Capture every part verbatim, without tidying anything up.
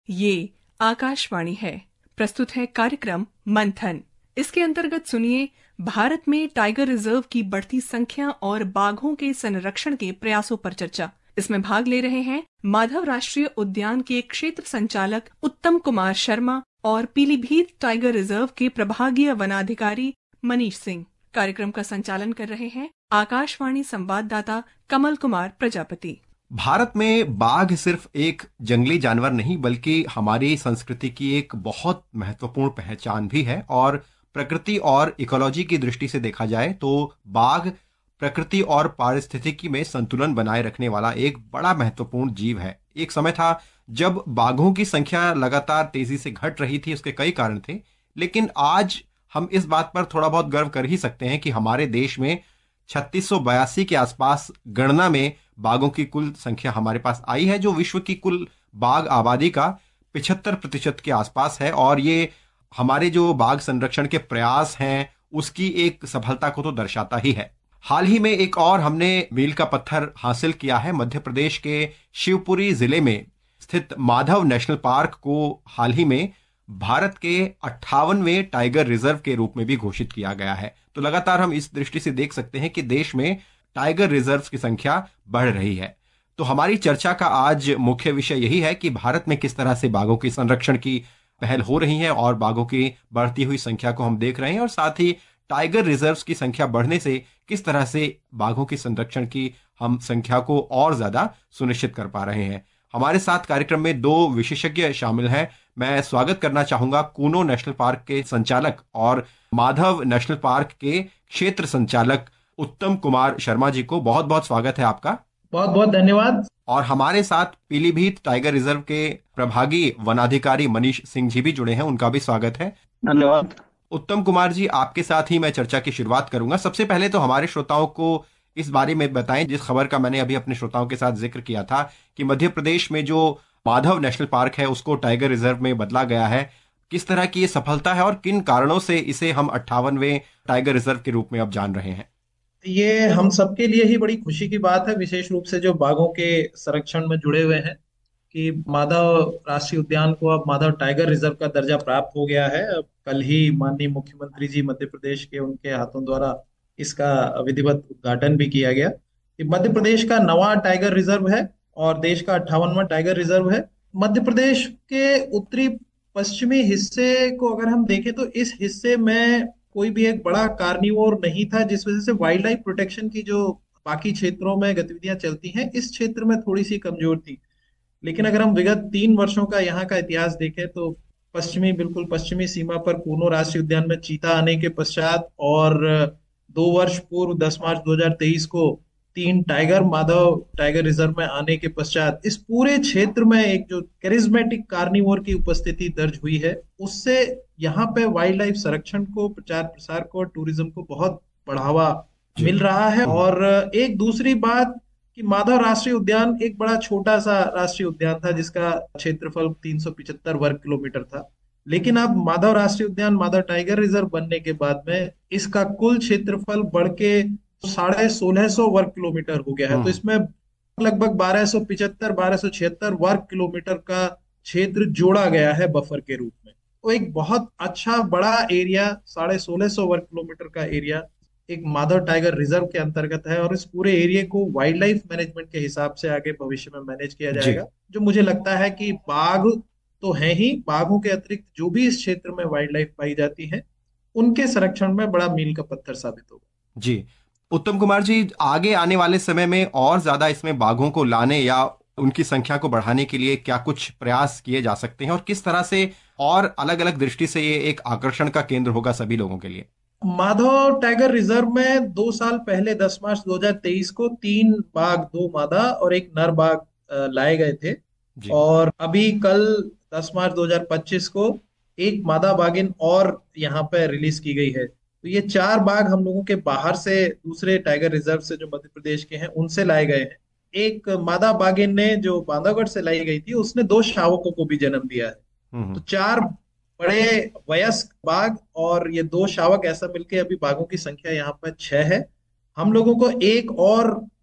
ये आकाशवाणी है। प्रस्तुत है कार्यक्रम मंथन। इसके अंतर्गत सुनिए भारत में टाइगर रिजर्व की बढ़ती संख्या और बाघों के संरक्षण के प्रयासों पर चर्चा। इसमें भाग ले रहे हैं माधव राष्ट्रीय उद्यान के क्षेत्र संचालक उत्तम कुमार शर्मा और पीलीभीत टाइगर रिजर्व के प्रभागीय वनाधिकारी मनीष सिंह। कार्यक्रम का संचालन कर रहे हैं आकाशवाणी संवाददाता कमल कुमार प्रजापति। भारत में बाघ सिर्फ एक जंगली जानवर नहीं बल्कि हमारी संस्कृति की एक बहुत महत्वपूर्ण पहचान भी है। और प्रकृति और इकोलॉजी की दृष्टि से देखा जाए तो बाघ प्रकृति और पारिस्थितिकी में संतुलन बनाए रखने वाला एक बड़ा महत्वपूर्ण जीव है। एक समय था जब बाघों की संख्या लगातार तेजी से घट रही थी। उसके कई कारण थे, लेकिन आज हम इस बात पर थोड़ा बहुत गर्व कर ही सकते हैं कि हमारे देश में छत्तीस सौ बयासी के आसपास गणना में बाघों की कुल संख्या हमारे पास आई है, जो विश्व की कुल बाघ आबादी का पिछहत्तर प्रतिशत के आसपास है। और ये हमारे जो बाघ संरक्षण के प्रयास हैं उसकी एक सफलता को तो दर्शाता ही है। हाल ही में एक और हमने मील का पत्थर हासिल किया है। मध्य प्रदेश के शिवपुरी जिले में स्थित माधव नेशनल पार्क को हाल ही में भारत के अट्ठावनवें टाइगर रिजर्व के रूप में भी घोषित किया गया है। तो लगातार हम इस दृष्टि से देख सकते हैं कि देश में टाइगर रिजर्व्स की संख्या बढ़ रही है। तो हमारी चर्चा का आज मुख्य विषय यही है कि भारत में किस तरह से बाघों के संरक्षण की पहल हो रही है और बाघों की बढ़ती हुई संख्या को हम देख रहे हैं, और साथ ही टाइगर रिजर्व्स की संख्या बढ़ने से किस तरह से बाघों के संरक्षण की हम संख्या को और ज्यादा सुनिश्चित कर पा रहे हैं। हमारे साथ कार्यक्रम में दो विशेषज्ञ शामिल हैं। मैं स्वागत करना चाहूंगा कूनो नेशनल पार्क के संचालक और माधव नेशनल पार्क के क्षेत्र संचालक उत्तम कुमार शर्मा जी को। बहुत बहुत स्वागत है आपका। बहुत बहुत धन्यवाद। और हमारे साथ पीलीभीत टाइगर रिजर्व के प्रभागी वनाधिकारी मनीष सिंह जी भी जुड़े हैं, उनका भी स्वागत है। धन्यवाद। उत्तम कुमार जी, आपके साथ ही मैं चर्चा की शुरुआत करूंगा। सबसे पहले तो हमारे श्रोताओं को इस बारे में बताएं जिस खबर का मैंने अभी अपने श्रोताओं के साथ जिक्र किया था कि मध्य प्रदेश में जो माधव नेशनल पार्क है उसको टाइगर रिजर्व में बदला गया है। किस तरह की ये सफलता है और किन कारणों से इसे हम अट्ठावनवें टाइगर रिजर्व के रूप में अब जान रहे हैं? ये हम सबके लिए ही बड़ी खुशी की बात है, विशेष रूप से जो बाघों के संरक्षण में जुड़े हुए हैं, कि माधव राष्ट्रीय उद्यान को अब माधव टाइगर रिजर्व का दर्जा प्राप्त हो गया है। अब कल ही माननीय मुख्यमंत्री जी मध्य प्रदेश के, उनके हाथों द्वारा इसका विधिवत उद्घाटन भी किया गया। कि मध्य प्रदेश का नवा टाइगर रिजर्व है और देश का अट्ठावनवां टाइगर रिजर्व है। मध्य प्रदेश के उत्तरी पश्चिमी हिस्से को अगर हम देखें तो इस हिस्से में कोई भी एक बड़ा कार्निवोर नहीं था, जिस वजह से वाइल्ड लाइफ प्रोटेक्शन की जो बाकी क्षेत्रों में गतिविधियां चलती हैं इस क्षेत्र में थोड़ी सी कमजोर थी। लेकिन अगर हम विगत तीन वर्षों का यहाँ का इतिहास देखें तो पश्चिमी बिल्कुल पश्चिमी सीमा पर कूनो राष्ट्रीय उद्यान में चीता आने के पश्चात और दो वर्ष पूर्व दस मार्च दो हज़ार तेईस को तीन टाइगर माधव टाइगर रिजर्व में आने के पश्चात इस पूरे क्षेत्र में एक जो कैरिज्मेटिक कार्निवोर की उपस्थिति दर्ज हुई है, उससे यहाँ पे वाइल्ड लाइफ संरक्षण को, प्रचार प्रसार को, टूरिज्म को बहुत बढ़ावा मिल रहा है। और एक दूसरी बात कि माधव राष्ट्रीय उद्यान एक बड़ा छोटा सा राष्ट्रीय उद्यान था जिसका क्षेत्रफल तीन सौ पिचहत्तर वर्ग किलोमीटर था, लेकिन अब माधव राष्ट्रीय उद्यान माधव टाइगर रिजर्व बनने के बाद में इसका कुल क्षेत्रफल बढ़ के साढ़े सोलह सौ वर्ग किलोमीटर हो गया है। तो इसमें लगभग बारह सौ पिचहत्तर बारह सौ छिहत्तर वर्ग किलोमीटर का क्षेत्र जोड़ा गया है बफर के रूप में। तो एक बहुत अच्छा बड़ा एरिया, साढ़े सोलह सौ वर्ग किलोमीटर का एरिया एक माधव टाइगर रिजर्व के अंतर्गत है, और इस पूरे एरिया को वाइल्ड लाइफ मैनेजमेंट के हिसाब से आगे भविष्य में मैनेज किया जाएगा, जो मुझे लगता है कि बाघ तो है ही, बाघों के अतिरिक्त जो भी इस क्षेत्र में वाइल्ड लाइफ पाई जाती है उनके संरक्षण में बड़ा मील का पत्थर साबित होगा। जी उत्तम कुमार जी, आगे आने वाले समय में और ज्यादा इसमें बाघों को लाने या उनकी संख्या को बढ़ाने के लिए क्या कुछ प्रयास किए जा सकते हैं और किस तरह से और अलग अलग दृष्टि से ये एक आकर्षण का केंद्र होगा सभी लोगों के लिए? माधव टाइगर रिजर्व में दो साल पहले दस मार्च दो हज़ार तेईस को तीन बाघ, दो मादा और एक नर बाघ लाए गए थे, और अभी कल दस मार्च दो हज़ार पच्चीस को एक मादा बाघिन और यहाँ पे रिलीज की गई है। तो ये चार बाघ हम लोगों के बाहर से, दूसरे टाइगर रिजर्व से जो मध्य प्रदेश के हैं उनसे लाए गए हैं। एक मादा बाघिन ने जो बांधवगढ़ से लाई गई थी उसने दो शावकों को भी जन्म दिया है। तो चार बड़े वयस्क बाघ और ये दो शावक, ऐसा मिलके अभी बाघों की संख्या यहाँ पर छह है। हम लोगों को एक और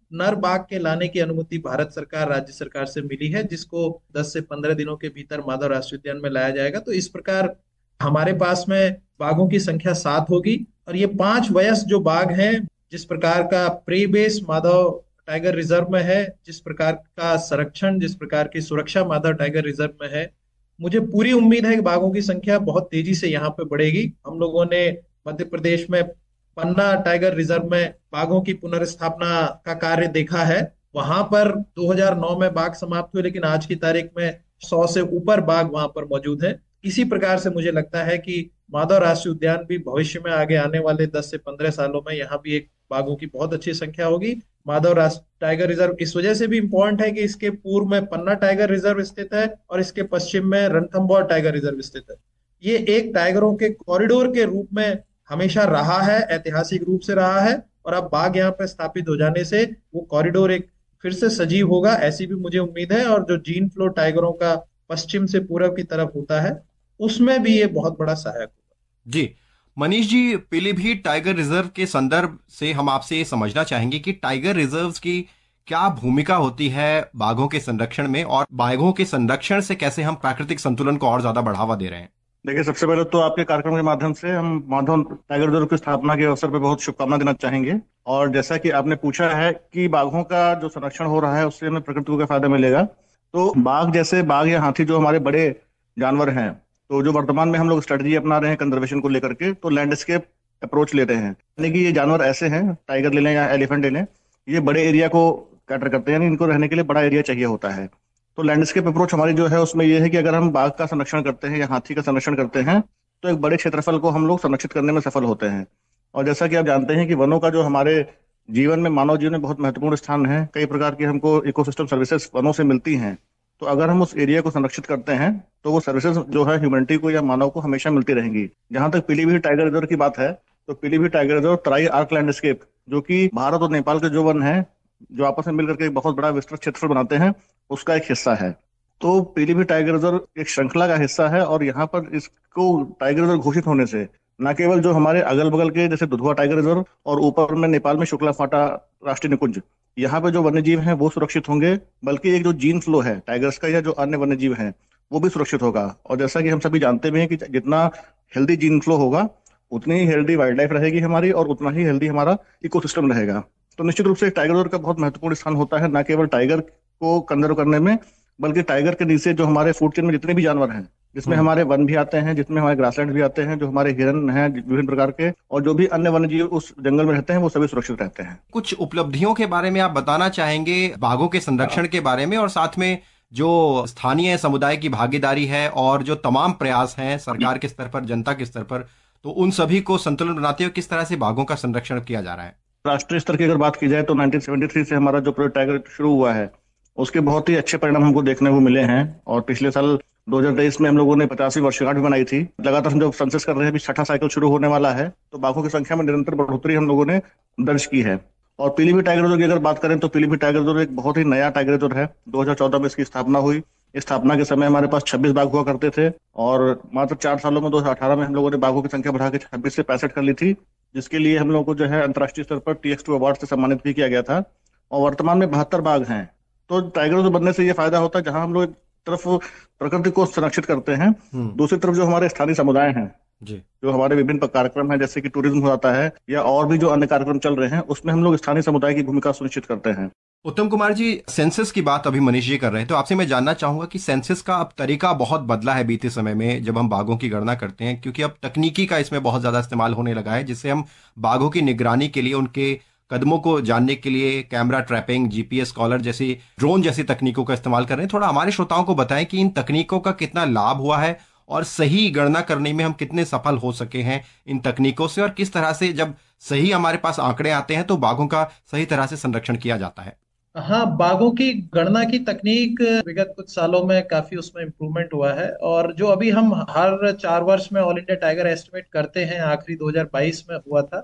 नर बाघ के लाने की अनुमति भारत सरकार, राज्य सरकार से मिली है, जिसको दस से पंद्रह दिनों के भीतर माधव राष्ट्रीय उद्यान में लाया जाएगा। तो इस प्रकार हमारे पास में बाघों की संख्या सात होगी। और ये पांच वयस्क जो बाघ हैं, जिस प्रकार का prey base Madhav tiger reserve में है, जिस प्रकार का संरक्षण, जिस प्रकार की सुरक्षा माधव टाइगर रिजर्व में है, मुझे पूरी उम्मीद है कि बाघों की संख्या बहुत तेजी से यहाँ पे बढ़ेगी। हम लोगों ने मध्य प्रदेश में पन्ना टाइगर रिजर्व में बाघों की पुनर्स्थापना का कार्य देखा है। वहां पर दो हज़ार नौ में बाघ समाप्त हुए, लेकिन आज की तारीख में सौ से ऊपर बाघ वहां पर मौजूद है। इसी प्रकार से मुझे लगता है कि माधव राष्ट्रीय उद्यान भी भविष्य में, आगे आने वाले दस से पंद्रह सालों में, यहाँ भी एक बाघों की बहुत अच्छी संख्या होगी। माधव राष्ट्रीय टाइगर रिजर्व इस वजह से भी इम्पोर्टेंट है कि इसके पूर्व में पन्ना टाइगर रिजर्व स्थित है और इसके पश्चिम में रणथंभौर टाइगर रिजर्व स्थित है। ये एक टाइगरों के कॉरिडोर के रूप में हमेशा रहा है, ऐतिहासिक रूप से रहा है, और अब बाघ यहाँ पे स्थापित हो जाने से वो कॉरिडोर एक फिर से सजीव होगा, ऐसी भी मुझे उम्मीद है। और जो जीन फ्लो टाइगरों का पश्चिम से पूरब की तरफ होता है, उसमें भी ये बहुत बड़ा सहायक होगा। जी मनीष जी, पीलीभीत टाइगर रिजर्व के संदर्भ से हम आपसे ये समझना चाहेंगे कि टाइगर रिजर्व की क्या भूमिका होती है बाघों के संरक्षण में, और बाघों के संरक्षण से कैसे हम प्राकृतिक संतुलन को और ज्यादा बढ़ावा दे रहे हैं। देखिए, सबसे पहले तो आपके कार्यक्रम के माध्यम से हम माधव टाइगर रिजर्व की स्थापना के अवसर पर बहुत शुभकामना देना चाहेंगे। और जैसा कि आपने पूछा है कि बाघों का जो संरक्षण हो रहा है उससे हमें प्रकृति को क्या फायदा मिलेगा, तो बाघ जैसे बाघ या हाथी जो हमारे बड़े जानवर हैं, तो जो वर्तमान में हम लोग स्ट्रेटजी अपना रहे हैं कंजर्वेशन को लेकर के, तो लैंडस्केप अप्रोच ले रहे हैं। यानी कि ये जानवर ऐसे हैं, टाइगर ले लें या एलिफेंट ले लें, ये बड़े एरिया को कैटर करते हैं, यानी इनको रहने के लिए बड़ा एरिया चाहिए होता है। तो लैंडस्केप अप्रोच हमारी जो है उसमें यह है कि अगर हम बाघ का संरक्षण करते हैं या हाथी का संरक्षण करते हैं तो एक बड़े क्षेत्रफल को हम लोग संरक्षित करने में सफल होते हैं। और जैसा कि आप जानते हैं कि वनों का जो हमारे जीवन में, मानव जीवन में बहुत महत्वपूर्ण स्थान है, कई प्रकार की हमको इकोसिस्टम सर्विसेज वनों से मिलती हैं। तो अगर हम उस एरिया को संरक्षित करते हैं तो वो सर्विसेज जो है ह्यूमैनिटी को या मानव को हमेशा मिलती रहेंगी। जहां तक पीलीभीत टाइगर रिजर्व की बात है, तो Pilibhit tiger reserve Terai arc landscape, जो कि भारत और नेपाल के जो वन है जो आपस में मिलकर के एक बहुत बड़ा विस्तृत क्षेत्रफल बनाते हैं, उसका एक हिस्सा है। तो पीलीभीत टाइगर रिजर्व एक श्रृंखला का हिस्सा है। और यहाँ पर इसको टाइगर रिजर्व घोषित होने से न केवल जो हमारे अगल बगल के जैसे दुधवा टाइगर रिजर्व और ऊपर में नेपाल में शुक्ला फाटा राष्ट्रीय निकुंज, यहाँ पे जो वन्य जीव हैं वो सुरक्षित होंगे, बल्कि एक जो जीन फ्लो है टाइगर्स का या जो अन्य वन्य जीव हैं वो भी सुरक्षित होगा। और जैसा कि हम सभी जानते भी हैं कि जितना हेल्दी जीन फ्लो होगा उतनी ही हेल्दी वाइल्ड लाइफ रहेगी हमारी, और उतना ही हेल्दी हमारा इकोसिस्टम रहेगा। तो निश्चित रूप से टाइगर रिजर्व का बहुत महत्वपूर्ण स्थान होता है, न केवल टाइगर को कंजर्व करने में, बल्कि टाइगर के नीचे जो हमारे फूड चेन में जितने भी जानवर हैं, जिसमें हमारे वन भी आते हैं, जिसमें हमारे ग्रासलैंड भी आते हैं, जो हमारे हिरन हैं विभिन्न प्रकार के, और जो भी अन्य वन्य जीव उस जंगल में रहते हैं, वो सभी सुरक्षित रहते हैं। कुछ उपलब्धियों के बारे में आप बताना चाहेंगे बाघों के संरक्षण के बारे में, और साथ में जो स्थानीय समुदाय की भागीदारी है और जो तमाम प्रयास हैं सरकार के स्तर पर, जनता के स्तर पर, तो उन सभी को संतुलन बनाते हुए किस तरह से बाघों का संरक्षण किया जा रहा है। राष्ट्रीय स्तर की अगर बात की जाए तो नाइनटीन सेवेंटी थ्री से हमारा जो प्रोजेक्ट टाइगर शुरू हुआ है उसके बहुत ही अच्छे परिणाम हमको देखने को मिले हैं। और पिछले साल दो हज़ार तेईस में हम लोगों ने पचासवीं वर्षगांठ भी मनाई थी। लगातार हम जो सेंसस कर रहे हैं, अभी छठा साइकिल शुरू होने वाला है, तो बाघों की संख्या में निरंतर बढ़ोतरी हम लोगों ने दर्ज की है। और पीलीभीत टाइगर रिजर्व की अगर बात करें तो पीलीभीत टाइगर रिजर्व एक बहुत ही नया टाइगर रिजर्व है। दो हज़ार चौदह में इसकी स्थापना हुई। इस स्थापना के समय हमारे पास छब्बीस बाघ हुआ करते थे, और मात्र चार सालों में दो हज़ार अठारह में हम लोगों ने बाघों की संख्या बढ़ा के छब्बीस से पैंसठ कर ली थी, जिसके लिए हम लोगों को जो है अंतर्राष्ट्रीय स्तर पर टी एक्स टू अवार्ड से सम्मानित भी किया गया था। और वर्तमान में बहत्तर बाघ हैं। तो टाइगर रिजर्व बनने से ये फायदा होता है, जहां हम लोग एक तरफ प्रकृति को संरक्षित करते हैं, दूसरी तरफ जो हमारे स्थानीय समुदाय हैं जी, जो हमारे विभिन्न कार्यक्रम हैं जैसे कि टूरिज्म हो जाता है या और भी जो अन्य कार्यक्रम चल रहे हैं, उसमें हम लोग स्थानीय समुदाय की भूमिका सुनिश्चित करते हैं। उत्तम कुमार जी, सेंसस की बात अभी मनीष जी कर रहे हैं, तो आपसे मैं जानना चाहूंगा कि सेंसस का अब तरीका बहुत बदला है बीते समय में जब हम बाघों की गणना करते हैं, क्योंकि अब तकनीकी का इसमें बहुत ज्यादा इस्तेमाल होने लगा है, जिससे हम बाघों की निगरानी के लिए, उनके कदमों को जानने के लिए कैमरा ट्रैपिंग, जीपीएस कॉलर जैसी, ड्रोन जैसी तकनीकों का इस्तेमाल कर रहे हैं। थोड़ा हमारे श्रोताओं को बताएं कि इन तकनीकों का कितना लाभ हुआ है और सही गणना करने में हम कितने सफल हो सके हैं इन तकनीकों से, और किस तरह से जब सही हमारे पास आंकड़े आते हैं तो बाघों का सही तरह से संरक्षण किया जाता है। हाँ, बाघों की गणना की तकनीक विगत कुछ सालों में काफी उसमें इम्प्रूवमेंट हुआ है। और जो अभी हम हर चार वर्ष में ऑल इंडिया टाइगर एस्टिमेट करते हैं, आखिरी दो हज़ार बाईस में हुआ था,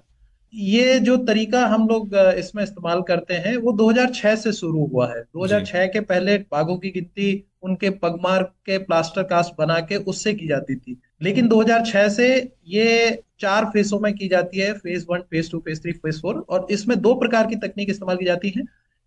ये जो तरीका हम लोग इसमें इस्तेमाल करते हैं वो दो हज़ार छह से शुरू हुआ है। दो हज़ार छह के पहले बाघों की गिनती उनके पगमार्क के प्लास्टर कास्ट बना के उससे की जाती थी, लेकिन दो हज़ार छह से ये चार फेसों में की जाती है, phase one, phase two, phase three, phase four. और इसमें दो प्रकार की तकनीक इस्तेमाल की जाती है।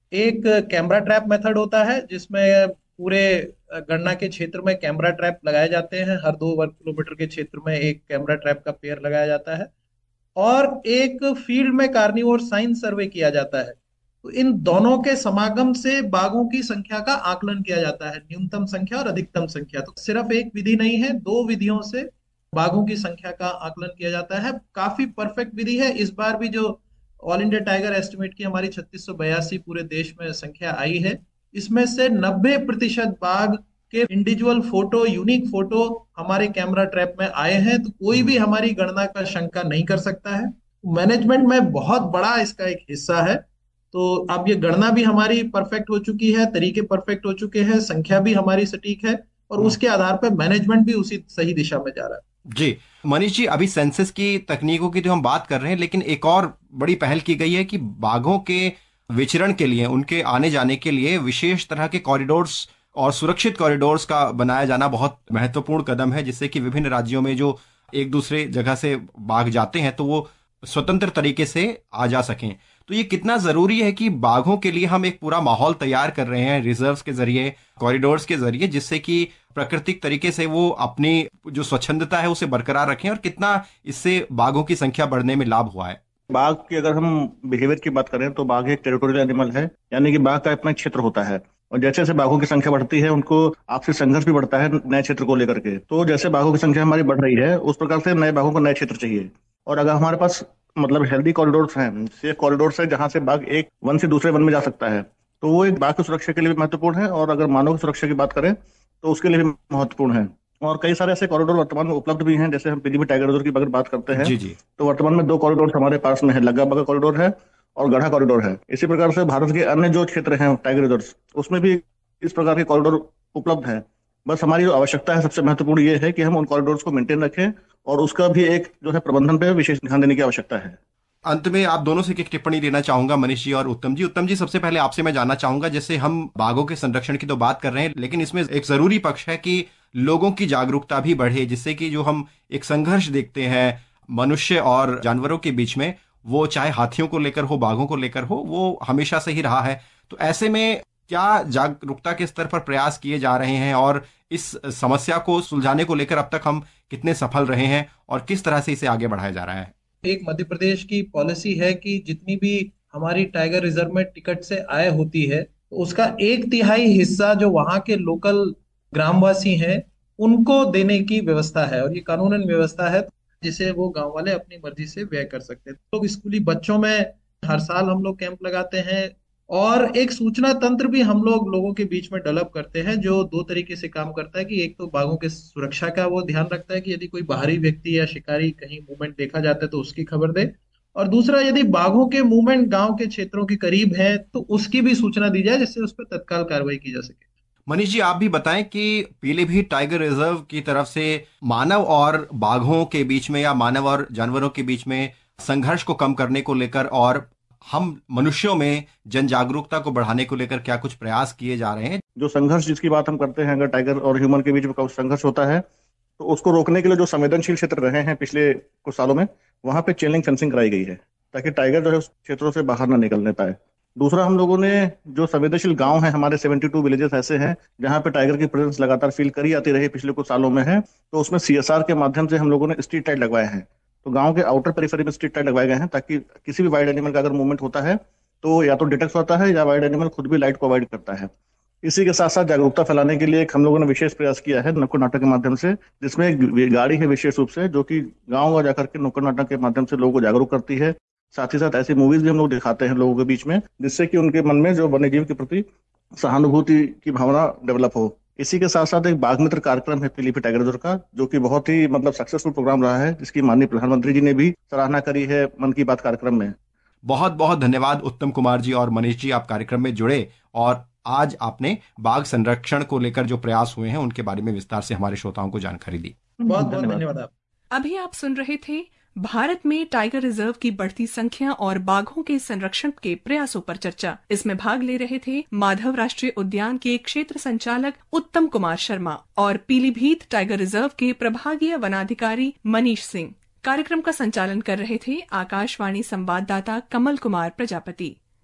एक कैमरा ट्रैप मेथड होता है, जिसमें पूरे गणना के क्षेत्र में कैमरा ट्रैप लगाए जाते हैं। हर दो वर्ग किलोमीटर के क्षेत्र में एक कैमरा ट्रैप का पेयर लगाया जाता है। और एक फील्ड में कार्निवोर साइन सर्वे किया जाता है। तो इन दोनों के समागम से बाघों की संख्या का आकलन किया जाता है, न्यूनतम संख्या और अधिकतम संख्या। तो सिर्फ एक विधि नहीं है, दो विधियों से बाघों की संख्या का आकलन किया जाता है। काफी परफेक्ट विधि है। इस बार भी जो ऑल इंडिया टाइगर एस्टिमेट की हमारी छत्तीस सौ बयासी पूरे देश में संख्या आई है, इसमें से नब्बे प्रतिशत बाघ के इंडिविजुअल फोटो, यूनिक फोटो हमारे कैमरा ट्रैप में आए हैं। तो कोई भी हमारी गणना का शंका नहीं कर सकता है। मैनेजमेंट में बहुत बड़ा इसका एक हिस्सा है। तो अब ये गणना भी हमारी परफेक्ट हो चुकी है, तरीके परफेक्ट हो चुके हैं, संख्या भी हमारी सटीक है, और उसके आधार पर मैनेजमेंट भी उसी सही दिशा में जा रहा है। जी मनीष जी, अभी सेंसस की तकनीकों की तो हम बात कर रहे हैं, लेकिन एक और बड़ी पहल की गई है कि बाघों के विचरण के लिए, उनके आने जाने के लिए विशेष तरह के कॉरिडोर्स और सुरक्षित कॉरिडोर्स का बनाया जाना बहुत महत्वपूर्ण कदम है, जिससे कि विभिन्न राज्यों में जो एक दूसरे जगह से बाघ जाते हैं तो वो स्वतंत्र तरीके से आ जा सकें। तो ये कितना जरूरी है कि बाघों के लिए हम एक पूरा माहौल तैयार कर रहे हैं रिजर्व्स के जरिए, कॉरिडोर्स के जरिए, जिससे कि प्राकृतिक तरीके से वो अपनी जो स्वच्छंदता है उसे बरकरार रखें, और कितना इससे बाघों की संख्या बढ़ने में लाभ हुआ है। बाघ की अगर हम बिहेवियर की बात करें तो बाघ एक टेरिटोरियल एनिमल है, यानी कि बाघ का अपना क्षेत्र होता है। और जैसे जैसे बाघों की संख्या बढ़ती है, उनको आपसी संघर्ष भी बढ़ता है नए क्षेत्र को लेकर के। तो जैसे बाघों की संख्या हमारी बढ़ रही है, उस प्रकार से नए बाघों को नए क्षेत्र चाहिए। और अगर हमारे पास मतलब हेल्दी कॉरिडोर्स हैं, सेफ कॉरिडोर्स है, जहां से बाघ एक वन से दूसरे वन में जा सकता है, तो वो एक बाघ की सुरक्षा के लिए भी महत्वपूर्ण है। और अगर मानव की सुरक्षा की बात करें तो उसके लिए भी महत्वपूर्ण है। और कई सारे ऐसे कॉरिडोर वर्तमान में उपलब्ध भी हैं। जैसे हम पीलीभीत टाइगर रिजर्व की अगर बात करते हैं, जी जी तो वर्तमान में दो कॉरिडोर हमारे पास में है, लग्गा बागा कॉरिडोर है और गढ़ा कॉरिडोर है। इसी प्रकार से भारत के अन्य जो क्षेत्र हैं टाइगर रिजर्व, उसमें भी इस प्रकार के कॉरिडोर उपलब्ध है। बस हमारी जो आवश्यकता है सबसे महत्वपूर्ण ये है कि हम उन कॉरिडोर्स को मेंटेन रखें, और उसका भी एक जो है प्रबंधन पे विशेष ध्यान देने की आवश्यकता है। अंत में आप दोनों से एक टिप्पणी लेना चाहूंगा, मनीष जी और उत्तम जी। उत्तम जी, सबसे पहले आपसे मैं जानना चाहूंगा, जैसे हम बाघों के संरक्षण की तो बात कर रहे हैं, लेकिन इसमें एक जरूरी पक्ष है कि लोगों की जागरूकता भी बढ़े, जिससे कि जो हम एक संघर्ष देखते हैं मनुष्य और जानवरों के बीच में, वो चाहे हाथियों को लेकर हो, बाघों को लेकर हो, वो हमेशा से ही रहा है। तो ऐसे में क्या जागरूकता के स्तर पर प्रयास किए जा रहे हैं, और इस समस्या को सुलझाने को लेकर अब तक हम कितने सफल रहे हैं, और किस तरह से इसे आगे बढ़ाया जा रहा है? एक मध्य प्रदेश की पॉलिसी है कि जितनी भी हमारी टाइगर रिजर्व में टिकट से आय होती है, तो उसका एक तिहाई हिस्सा जो वहां के लोकल ग्रामवासी हैं उनको देने की व्यवस्था है। और ये कानूनन व्यवस्था है जिसे वो गांव वाले अपनी मर्जी से व्यय कर सकते हैं। तो लोग स्कूली बच्चों में हर साल हम लोग कैंप लगाते हैं, और एक सूचना तंत्र भी हम लोग लोगों के बीच में डेवलप करते हैं, जो दो तरीके से काम करता है। कि एक तो बाघों के सुरक्षा का वो ध्यान रखता है कि यदि कोई बाहरी व्यक्ति या शिकारी कहीं मूवमेंट देखा जाता है तो उसकी खबर दे, और दूसरा यदि बाघों के मूवमेंट गांव के क्षेत्रों के करीब है तो उसकी भी सूचना दी जाए, जिससे उस पर तत्काल कार्रवाई की जा सके। मनीष जी, आप भी बताएं कि पीलीभीत टाइगर रिजर्व की तरफ से मानव और बाघों के बीच में, या मानव और जानवरों के बीच में संघर्ष को कम करने को लेकर, और हम मनुष्यों में जन जागरूकता को बढ़ाने को लेकर क्या कुछ प्रयास किए जा रहे हैं? जो संघर्ष जिसकी बात हम करते हैं, अगर टाइगर और ह्यूमन के बीच में कुछ संघर्ष होता है, तो उसको रोकने के लिए जो संवेदनशील क्षेत्र रहे हैं पिछले कुछ सालों में, वहां पे चेन लिंक फेंसिंग कराई गई है, ताकि टाइगर जो है उस क्षेत्रों से बाहर ना निकलने पाए। दूसरा, हम लोगों ने जो संवेदनशील गांव हैं, हमारे बहत्तर विलेजेस ऐसे हैं जहां पे टाइगर की प्रेजेंस लगातार फील करी आती रही पिछले कुछ सालों में है, तो उसमें सीएसआर के माध्यम से हम लोगों ने स्ट्रीट लाइट लगवाए हैं। तो गांव के आउटर पेरिफेरी में स्ट्रीट लाइट लगवाए गए हैं, ताकि किसी भी वाइल्ड एनिमल का अगर मूवमेंट होता है तो या तो डिटेक्ट होता है, या वाइल्ड एनिमल खुद भी लाइट को अवॉइड करता है। इसी के साथ साथ जागरूकता फैलाने के लिए एक हम लोगों ने विशेष प्रयास किया है नुक्कड़ नाटक के माध्यम से, जिसमें एक गाड़ी है विशेष रूप से, जो कि गाँव गाँव जाकर के नुक्कड़ नाटक के माध्यम से लोगों को जागरूक करती है। साथ ही साथ ऐसी मूवीज भी हम लोग दिखाते हैं लोगों के बीच में, जिससे कि उनके मन में जो वन्य जीव के प्रति सहानुभूति की भावना डेवलप हो। इसी के साथ साथ एक बाघ मित्र कार्यक्रम है पीलीभीत टाइगर रिजर्व का, जो कि बहुत ही मतलब सक्सेसफुल प्रोग्राम रहा है, जिसकी माननीय प्रधानमंत्री जी ने भी सराहना करी है मन की बात कार्यक्रम में। बहुत बहुत धन्यवाद उत्तम कुमार जी और मनीष जी, आप कार्यक्रम में जुड़े और आज आपने बाघ संरक्षण को लेकर जो प्रयास हुए हैं उनके बारे में विस्तार से हमारे श्रोताओं को जानकारी दी। बहुत बहुत धन्यवाद आप। अभी आप सुन रहे थे भारत में टाइगर रिजर्व की बढ़ती संख्या और बाघों के संरक्षण के प्रयासों पर चर्चा। इसमें भाग ले रहे थे माधव राष्ट्रीय उद्यान के क्षेत्र संचालक उत्तम कुमार शर्मा और पीलीभीत टाइगर रिजर्व के प्रभागीय वनाधिकारी मनीष सिंह। कार्यक्रम का संचालन कर रहे थे आकाशवाणी संवाददाता कमल कुमार प्रजापति।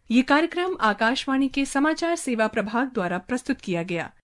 ये कार्यक्रम आकाशवाणी के समाचार सेवा प्रभाग द्वारा प्रस्तुत किया गया।